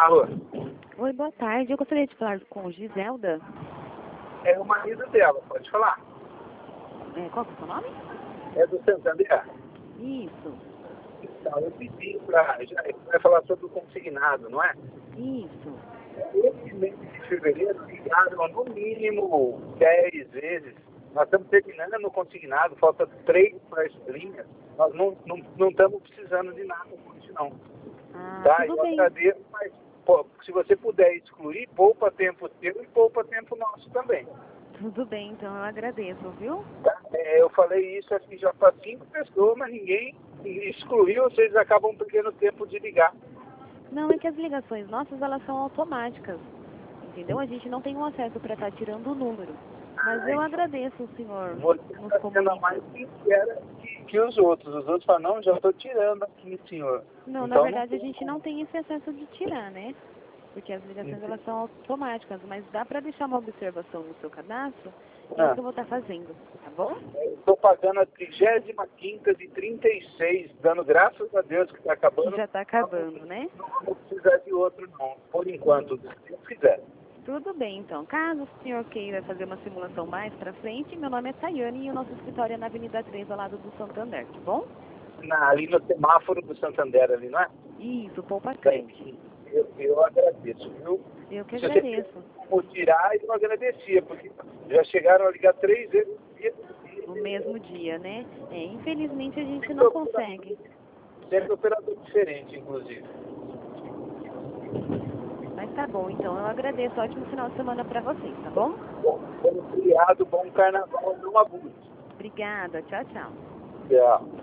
Alô? Oi, boa tarde. Eu gostaria de falar com Giselda. É o marido dela, pode falar. Qual que é o seu nome? É do Santander. Isso, Então, eu pedi para... Vai falar sobre o consignado, não é? isso. Esse mês de fevereiro ligaram no mínimo 10 vezes. Nós estamos terminando no consignado, falta 3 para as linhas. Nós não estamos precisando de nada com isso, não. Tá? Tudo Eu bem. agradeço, mas pô, se você puder excluir, poupa tempo teu e poupa tempo nosso também. Tudo bem, então eu agradeço, viu? Tá? Eu falei isso assim já para 5 pessoas, mas ninguém excluiu, vocês acabam perdendo tempo de ligar. Não, é que as ligações nossas, elas são automáticas, entendeu? A gente não tem um acesso para estar tirando o número. Mas eu agradeço o senhor Você nos está sendo a mais comunicando. sincera que os outros. Os outros falam, não, já estou tirando aqui, senhor. Não, na Então, verdade a gente não tem esse acesso de tirar, né? Porque as ligações, elas são automáticas, mas dá para deixar uma observação no seu cadastro, e é o que eu vou estar fazendo, tá bom? Estou pagando a 35ª de 36, dando graças a Deus que está acabando. Já está acabando, né? Não vou precisar de outro, não. Por enquanto, se quiser. Tudo bem, então. Caso o senhor queira fazer uma simulação mais para frente, meu nome é Tayane e o nosso escritório é na Avenida 3, ao lado do Santander, tá bom? Ali no semáforo do Santander, ali, não é? Isso, poupa crente. Eu agradeço, viu? Eu que Se agradeço. você for tirar, eu agradecia, porque já chegaram a ligar 3 vezes No mesmo dia, né? Infelizmente a gente não consegue. Sempre operador diferente, inclusive. Mas tá bom, então. Eu agradeço. Ótimo final de semana para vocês, tá bom? Bom feriado, bom carnaval, não abuse. Obrigada. Tchau, tchau. Tchau.